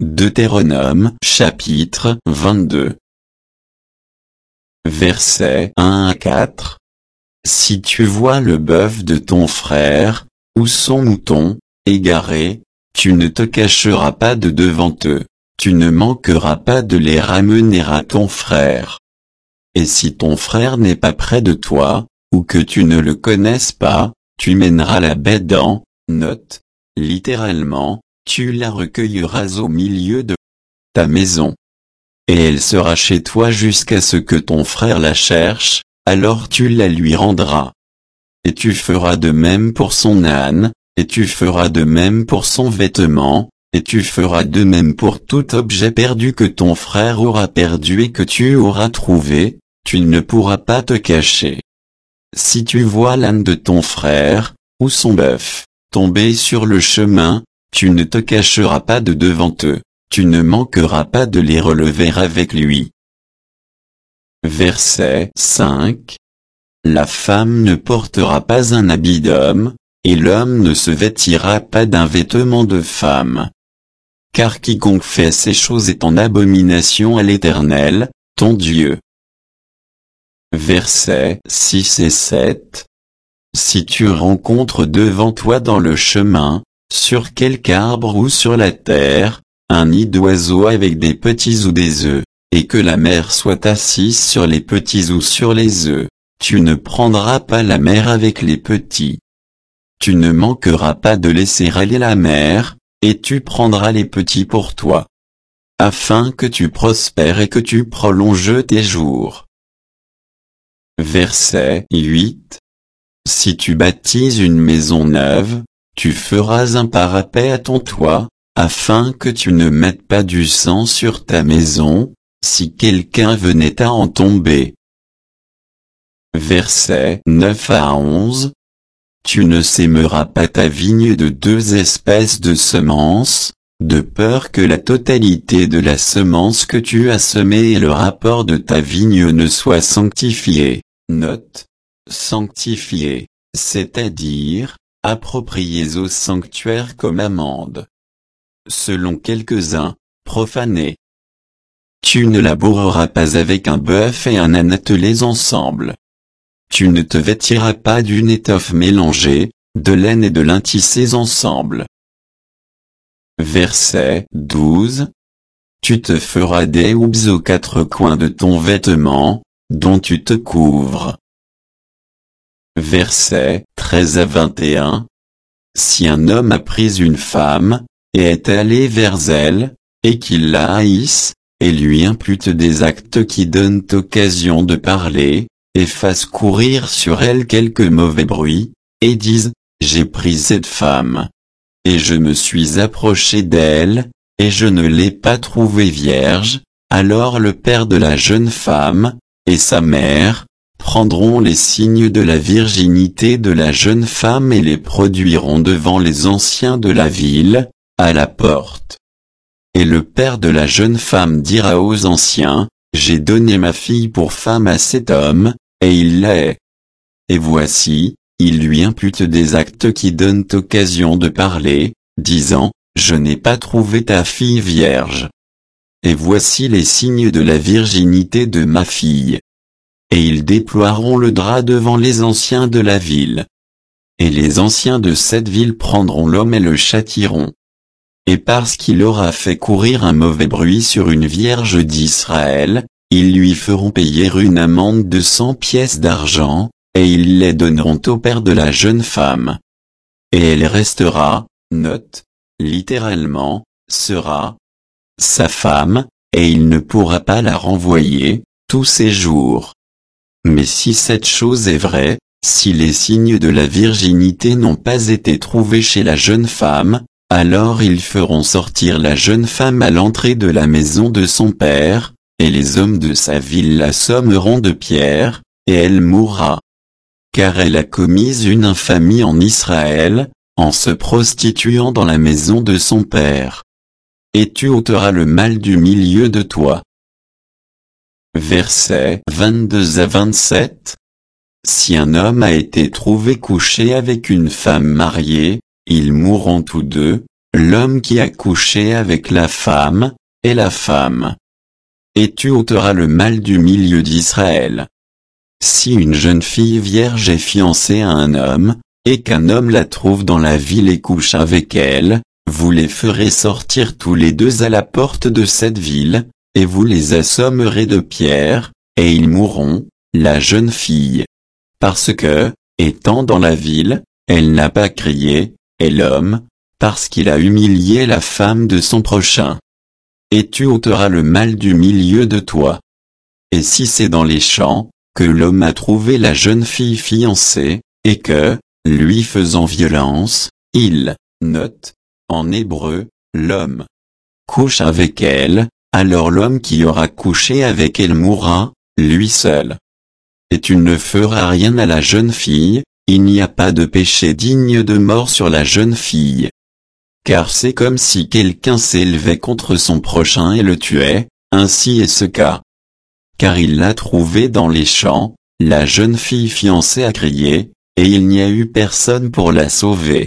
Deutéronome chapitre 22. Versets 1 à 4. Si tu vois le bœuf de ton frère, ou son mouton, égaré, tu ne te cacheras pas de devant eux, tu ne manqueras pas de les ramener à ton frère. Et si ton frère n'est pas près de toi, ou que tu ne le connaisses pas, tu mèneras la bête littéralement, tu la recueilleras au milieu de ta maison. Et elle sera chez toi jusqu'à ce que ton frère la cherche, alors tu la lui rendras. Et tu feras de même pour son âne, et tu feras de même pour son vêtement, et tu feras de même pour tout objet perdu que ton frère aura perdu et que tu auras trouvé, tu ne pourras pas te cacher. Si tu vois l'âne de ton frère, ou son bœuf, tomber sur le chemin, tu ne te cacheras pas de devant eux, tu ne manqueras pas de les relever avec lui. Verset 5. La femme ne portera pas un habit d'homme, et l'homme ne se vêtira pas d'un vêtement de femme. Car quiconque fait ces choses est en abomination à l'Éternel, ton Dieu. Versets 6 et 7. Si tu rencontres devant toi dans le chemin, sur quelque arbre ou sur la terre, un nid d'oiseaux avec des petits ou des œufs, et que la mère soit assise sur les petits ou sur les œufs, tu ne prendras pas la mère avec les petits. Tu ne manqueras pas de laisser aller la mère, et tu prendras les petits pour toi, afin que tu prospères et que tu prolonges tes jours. Verset 8. Si tu bâtis une maison neuve, tu feras un parapet à ton toit, afin que tu ne mettes pas du sang sur ta maison, si quelqu'un venait à en tomber. Versets 9 à 11. Tu ne sèmeras pas ta vigne de deux espèces de semences, de peur que la totalité de la semence que tu as semée et le rapport de ta vigne ne soit sanctifié. Sanctifié, c'est-à-dire, appropriés au sanctuaire comme amende. Selon quelques-uns, profanés. Tu ne laboureras pas avec un bœuf et un âne attelés ensemble. Tu ne te vêtiras pas d'une étoffe mélangée, de laine et de lin tissés ensemble. Verset 12. Tu te feras des houppes aux quatre coins de ton vêtement, dont tu te couvres. Versets 13 à 21. Si un homme a pris une femme, et est allé vers elle, et qu'il la haïsse, et lui impute des actes qui donnent occasion de parler, et fasse courir sur elle quelque mauvais bruit, et dise, j'ai pris cette femme, et je me suis approché d'elle, et je ne l'ai pas trouvée vierge, alors le père de la jeune femme, et sa mère, prendront les signes de la virginité de la jeune femme et les produiront devant les anciens de la ville, à la porte. Et le père de la jeune femme dira aux anciens, j'ai donné ma fille pour femme à cet homme, et il la hait. Et voici, il lui impute des actes qui donnent occasion de parler, disant, je n'ai pas trouvé ta fille vierge. Et voici les signes de la virginité de ma fille. Et ils déploieront le drap devant les anciens de la ville. Et les anciens de cette ville prendront l'homme et le châtieront. Et parce qu'il aura fait courir un mauvais bruit sur une vierge d'Israël, ils lui feront payer une amende de 100 pièces d'argent, et ils les donneront au père de la jeune femme. Et elle restera, littéralement, sera sa femme, et il ne pourra pas la renvoyer, tous ses jours. Mais si cette chose est vraie, si les signes de la virginité n'ont pas été trouvés chez la jeune femme, alors ils feront sortir la jeune femme à l'entrée de la maison de son père, et les hommes de sa ville l'assommeront de pierres, et elle mourra. Car elle a commis une infamie en Israël, en se prostituant dans la maison de son père. Et tu ôteras le mal du milieu de toi. Versets 22 à 27. Si un homme a été trouvé couché avec une femme mariée, ils mourront tous deux, l'homme qui a couché avec la femme, est la femme. Et tu ôteras le mal du milieu d'Israël. Si une jeune fille vierge est fiancée à un homme, et qu'un homme la trouve dans la ville et couche avec elle, vous les ferez sortir tous les deux à la porte de cette ville, et vous les assommerez de pierres, et ils mourront, la jeune fille. Parce que, étant dans la ville, elle n'a pas crié, et l'homme, parce qu'il a humilié la femme de son prochain. Et tu ôteras le mal du milieu de toi. Et si c'est dans les champs, que l'homme a trouvé la jeune fille fiancée, et que, lui faisant violence, il, note, en hébreu, l'homme, couche avec elle, alors l'homme qui aura couché avec elle mourra, lui seul. Et tu ne feras rien à la jeune fille, il n'y a pas de péché digne de mort sur la jeune fille. Car c'est comme si quelqu'un s'élevait contre son prochain et le tuait, ainsi est ce cas. Car il l'a trouvée dans les champs, la jeune fille fiancée a crié, et il n'y a eu personne pour la sauver.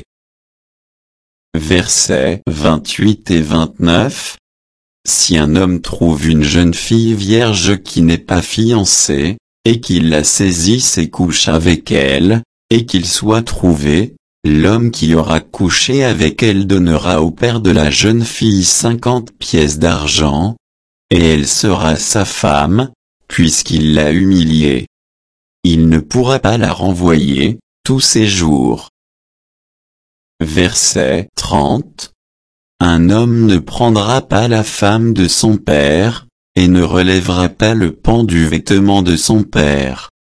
Versets 28 et 29. Si un homme trouve une jeune fille vierge qui n'est pas fiancée, et qu'il la saisisse et couche avec elle, et qu'il soit trouvé, l'homme qui aura couché avec elle donnera au père de la jeune fille 50 pièces d'argent, et elle sera sa femme, puisqu'il l'a humiliée. Il ne pourra pas la renvoyer, tous ses jours. Verset 30. Un homme ne prendra pas la femme de son père, et ne relèvera pas le pan du vêtement de son père.